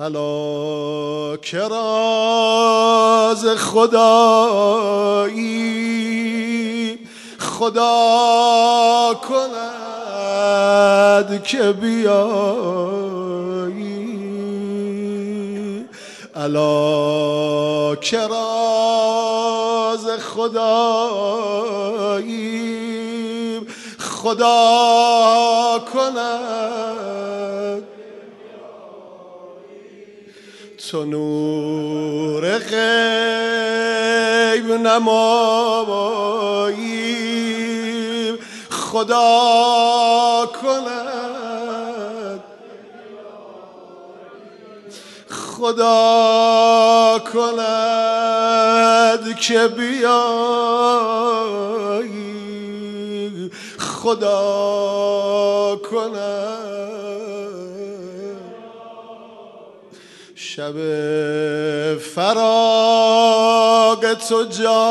الا که راز خدایی خدا کند که بیایی. الا که راز خدایی خدا کند تو نور غیب نمایی خدا کند خدا کند که بیایی خدا کند. شب فراق تو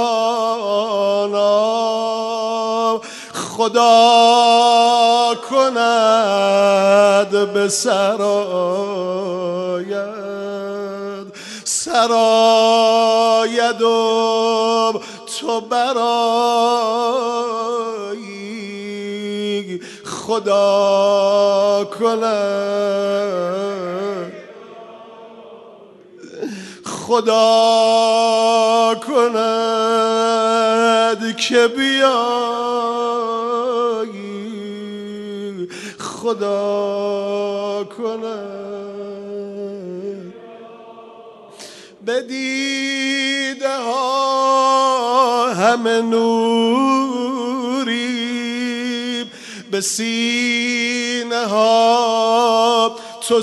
جانم خدا کند به سراید سرایدم تو برایی خدا کند خدا کند که بیایی خدا کند. به دیده ها همه نوری به سینه ها تو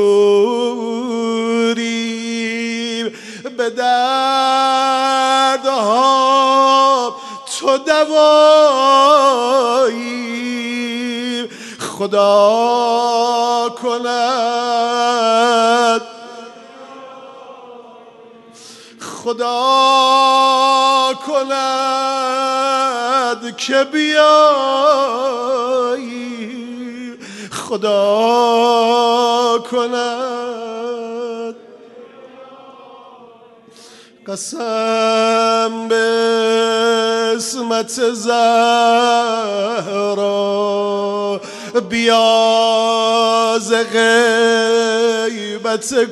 سروری به دردها تو دوایی خدا کند خدا کند که بیایی خدا کند. قسم به اسمت زهرا بیا ز غیبت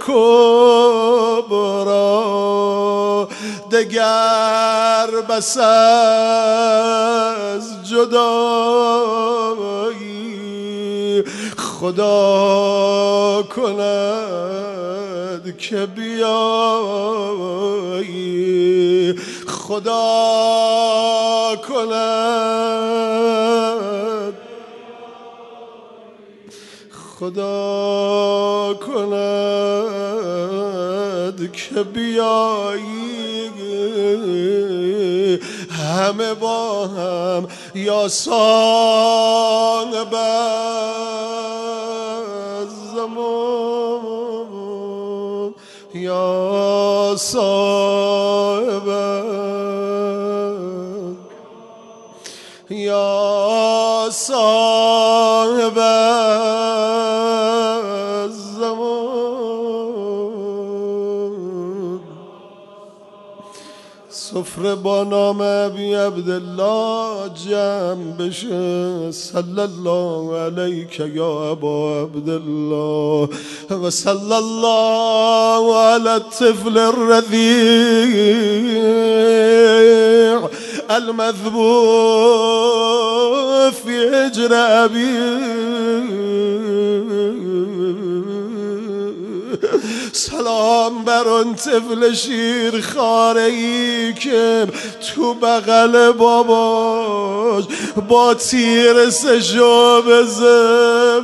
کبرا دگر بس از جدایی خدا کند که بیایی خدا کند خدا کند که بیایی همه با هم یا سان زمان یا صاحب یا صاحب زمان. سفره با نام ابی عبدالله جمع بشه صلی الله علیک یا ابا عبدالله و صلی الله علی الطفل الرضیع المذبوح فی حجر ابی. سلام بر اون طفل شیر خاره‌ای که تو بغل باباش با تیر سشو بزم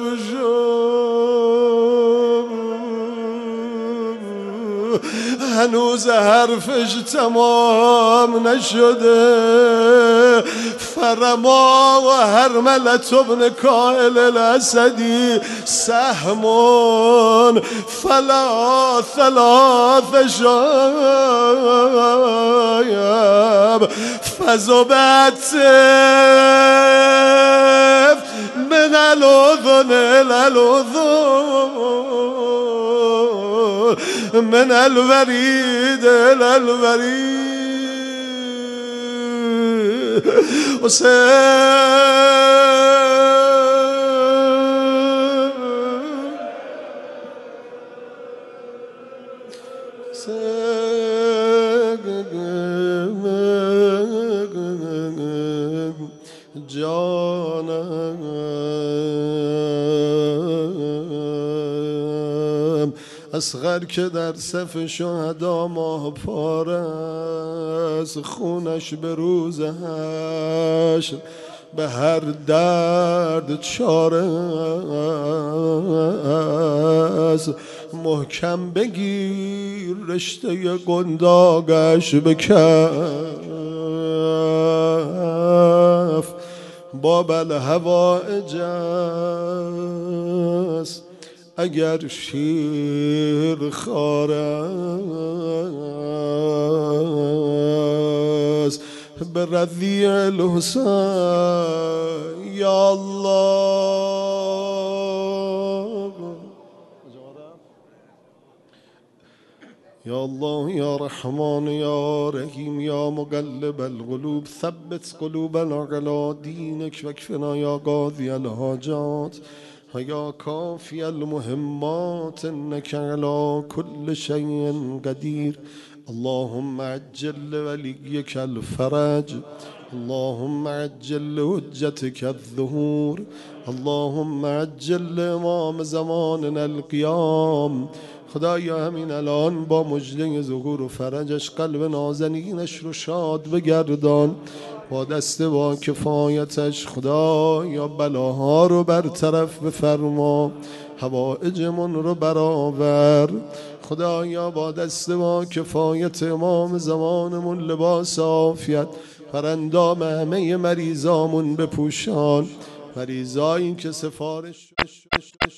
هنوز حرفش تمام نشده. فرما و هرملت ابن کائل الاسدی سهمون فلا ثلاث شایب فزبت من الاذن الاذن من الورید الورید جانم اصغر که در صف شهدا ماه پاره است، خونش به روز حشر به هر درد چاره است. محکم بگیر رشته قنداقش به کف، باب الهوائج است اگر شیر خار است. به رضیع الحسین یا الله یا الله یا رحمان یا رحیم یا مقلب القلوب ثبت قلوبنا علی دینک واکفنا یا قاضی الحاجات و یا کافی المهمات انک علی کل شیء قدیر. اللهم عجل لوليك الفرج، اللهم عجل لحجتك الظهور، اللهم عجل لامام زماننا القیام. خدایا همین الان با مژده ظهور و فرجش قلب نازنینش رو شاد بگردان، با دست با کفایتش خدایا بلاها رو برطرف بفرما، حوائجمون رو برآور. خدایا با دست با کفایت امام زمانمون لباس عافیت بر اندام همه مریضامون بپوشان، مریضایی که سفارش